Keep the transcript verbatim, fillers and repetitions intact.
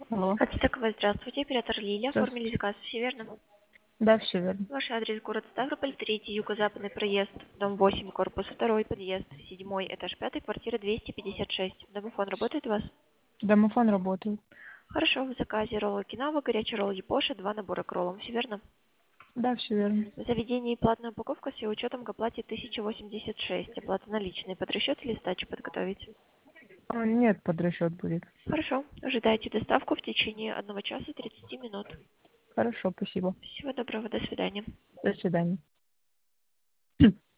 Алло. Ацтекова, здравствуйте. Оператор Лилия. Оформили Здравствуйте. заказ, все верно? Да, все верно. Ваш адрес город Ставрополь, третий юго-западный проезд, дом восемь, корпус второй, подъезд, седьмой, этаж пятый, квартира двести пятьдесят шесть. Домофон работает у вас? Домофон работает. Хорошо, в заказе ролл Окинава, горячий ролл Япоша, два набора к роллам, все верно? Да, все верно. В заведении платная упаковка с ее учетом к оплате тысяча восемьдесят шесть. Оплата наличной. Под расчет или сдачу подготовить? А, нет, под расчет будет. Хорошо. Ожидайте доставку в течение одного часа тридцати минут. Хорошо, спасибо. Всего доброго, до свидания. До свидания.